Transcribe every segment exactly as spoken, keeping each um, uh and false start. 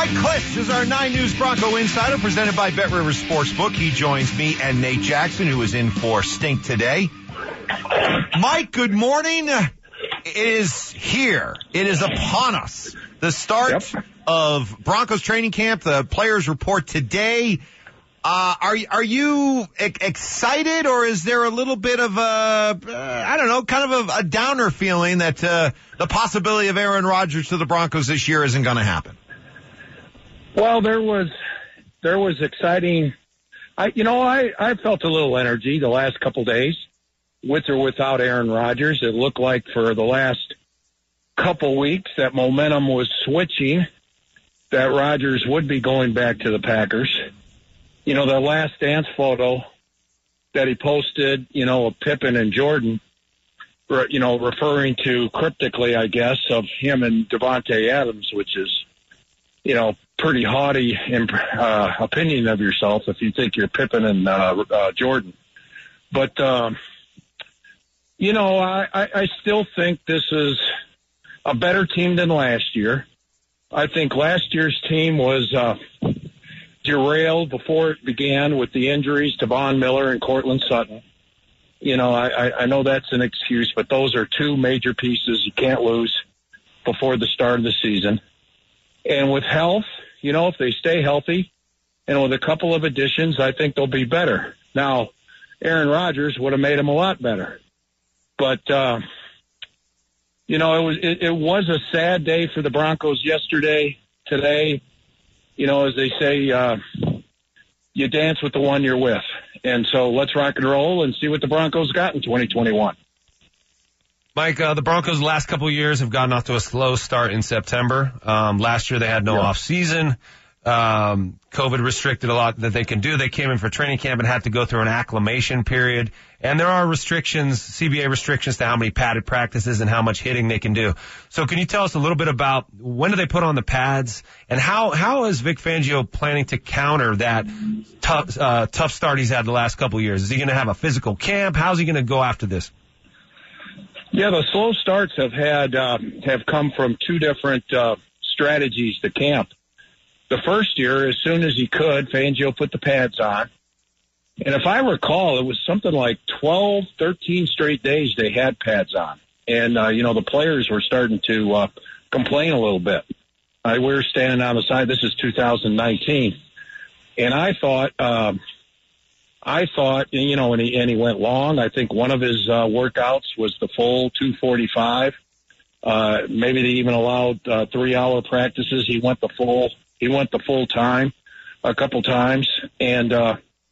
Mike Klitsch is our nine News Bronco Insider presented by Bet River Sportsbook. He joins me and Nate Jackson, who is in for Stink today. Mike, good morning. It is here. It is upon us. The start yep. of Broncos training camp. The players report today. Uh, are, are you e- excited, or is there a little bit of a, uh, I don't know, kind of a, a downer feeling that uh, the possibility of Aaron Rodgers to the Broncos this year isn't going to happen? Well, there was there was exciting. I, you know, I, I felt a little energy the last couple days, with or without Aaron Rodgers. It looked like for the last couple weeks that momentum was switching, that Rodgers would be going back to the Packers. You know, the last dance photo that he posted, you know, of Pippen and Jordan, you know, referring to cryptically, I guess, of him and Devontae Adams, which is, you know, pretty haughty uh, opinion of yourself if you think you're Pippen and uh, uh, Jordan. But, um, you know, I, I, I still think this is a better team than last year. I think last year's team was uh, derailed before it began with the injuries to Von Miller and Cortland Sutton. You know, I, I know that's an excuse, but those are two major pieces you can't lose before the start of the season. And with health, you know, if they stay healthy and with a couple of additions, I think they'll be better. Now, Aaron Rodgers would have made them a lot better. But, uh, you know, it was it, it was a sad day for the Broncos yesterday. Today, you know, as they say, uh, you dance with the one you're with. And so let's rock and roll and see what the Broncos got in twenty twenty-one. Mike, uh, the Broncos the last couple of years have gotten off to a slow start in September. Um, last year they had no yeah. off season. Um, COVID restricted a lot that they can do. They came in for training camp and had to go through an acclimation period. And there are restrictions, C B A restrictions to how many padded practices and how much hitting they can do. So can you tell us a little bit about when do they put on the pads and how, how is Vic Fangio planning to counter that tough, uh, tough start he's had the last couple of years? Is he going to have a physical camp? How's he going to go after this? Yeah, the slow starts have had uh, have come from two different uh, strategies to camp. The first year, as soon as he could, Fangio put the pads on. And if I recall, it was something like twelve, thirteen straight days they had pads on. And, uh, you know, the players were starting to uh, complain a little bit. Uh, we were standing on the side. This is two thousand nineteen. And I thought... Um, I thought, you know, and he, and he went long. I think one of his uh, workouts was the full two forty-five. Uh, maybe they even allowed uh, three-hour practices. He went the full. He went the full time a couple times, and uh,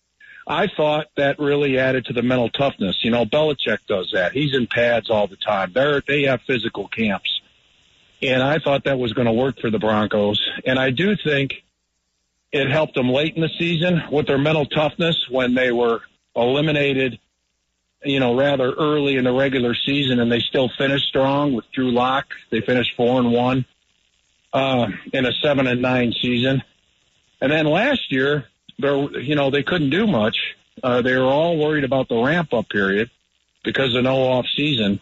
I thought that really added to the mental toughness. You know, Belichick does that. He's in pads all the time. They're, they have physical camps, and I thought that was going to work for the Broncos. And I do think it helped them late in the season with their mental toughness when they were eliminated, you know, rather early in the regular season, and they still finished strong with Drew Lock. They finished four and one uh, in a seven and nine season. And then last year, they you know, they couldn't do much. Uh, they were all worried about the ramp up period because of no off season.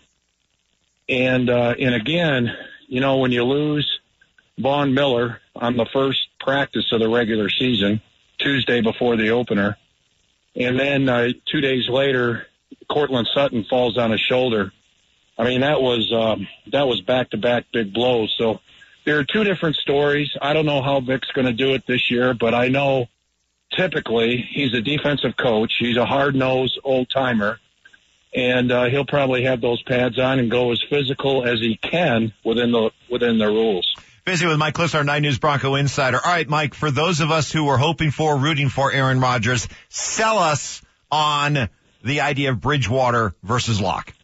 And uh, and again, you know, when you lose Von Miller on the first practice of the regular season, Tuesday before the opener, and then uh, two days later, Cortland Sutton falls on his shoulder. I mean, that was um, that was back-to-back big blows. So there are two different stories. I don't know how Vic's going to do it this year, but I know typically he's a defensive coach. He's a hard-nosed old-timer, and uh, he'll probably have those pads on and go as physical as he can within the within the rules. Busy with Mike Klitsch, our nine News Bronco Insider. All right, Mike, for those of us who were hoping for, rooting for Aaron Rodgers, sell us on the idea of Bridgewater versus Locke.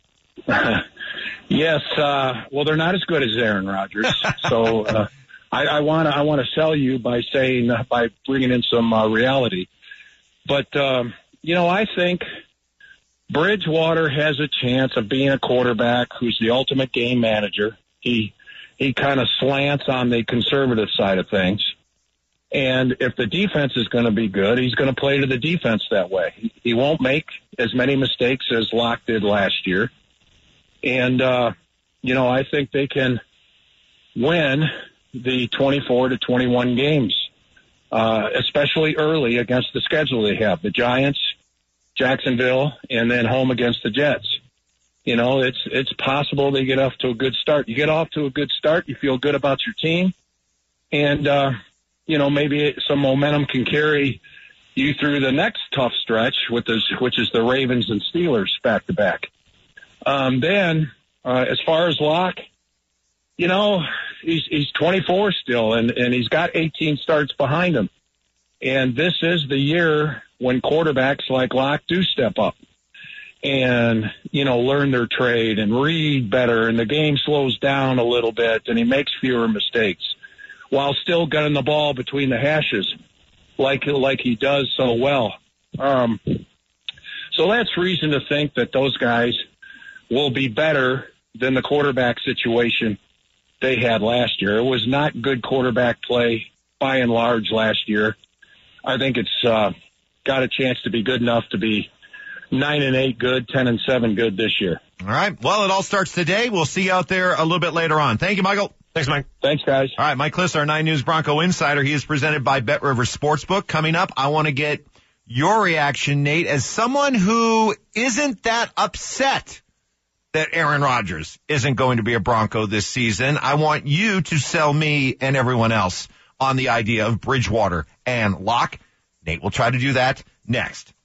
Yes, uh, well, they're not as good as Aaron Rodgers. so uh, I, I want to I want to sell you by saying, uh, by bringing in some uh, reality. But, um, you know, I think Bridgewater has a chance of being a quarterback who's the ultimate game manager. He He kind of slants on the conservative side of things. And if the defense is going to be good, he's going to play to the defense that way. He, he won't make as many mistakes as Locke did last year. And, uh, you know, I think they can win the twenty-four to twenty-one games, uh, especially early against the schedule they have, the Giants, Jacksonville, and then home against the Jets. You know, it's it's possible they get off to a good start. You get off to a good start, you feel good about your team, and, uh, you know, maybe some momentum can carry you through the next tough stretch, with this, which is the Ravens and Steelers back-to-back. Um, then, uh, as far as Locke, you know, he's he's twenty-four still, and, and he's got eighteen starts behind him. And this is the year when quarterbacks like Locke do step up and, you know, learn their trade and read better, and the game slows down a little bit, and he makes fewer mistakes while still getting the ball between the hashes like like he does so well. Um, so that's reason to think that those guys will be better than the quarterback situation they had last year. It was not good quarterback play by and large last year. I think it's uh, got a chance to be good enough to be nine and eight good, ten and seven good this year. All right. Well, it all starts today. We'll see you out there a little bit later on. Thank you, Michael. Thanks, Mike. Thanks, guys. All right, Mike Klis, our nine News Bronco Insider. He is presented by Bet River Sportsbook. Coming up, I want to get your reaction, Nate, as someone who isn't that upset that Aaron Rodgers isn't going to be a Bronco this season. I want you to sell me and everyone else on the idea of Bridgewater and Locke. Nate will try to do that next.